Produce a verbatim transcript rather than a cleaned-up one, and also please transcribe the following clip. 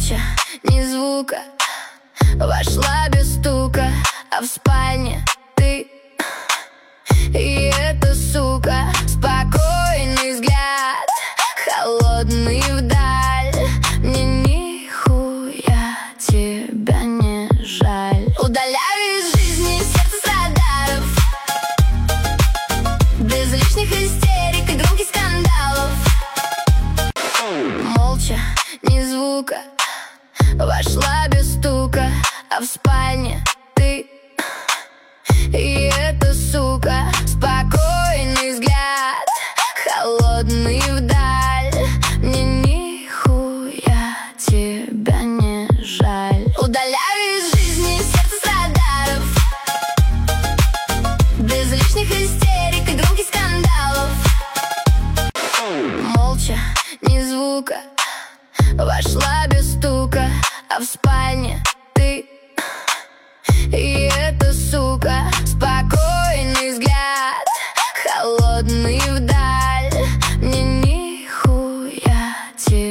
Молча, ни звука, вошла без стука, а в спальне ты и эта сука. Спокойный взгляд, холодный вдаль. Мне нихуя тебя не жаль. Удаляю из жизни сердце с радаров, без лишних истерик и громких скандалов. Молча, ни звука, вошла без стука, а в спальне ты и эта сука. Спокойный взгляд, холодный вдаль. Мне нихуя тебя не жаль. Удаляю из жизни сердце с радаров, без лишних истерик и громких скандалов. Молча, ни звука, вошла без стука, а в спальне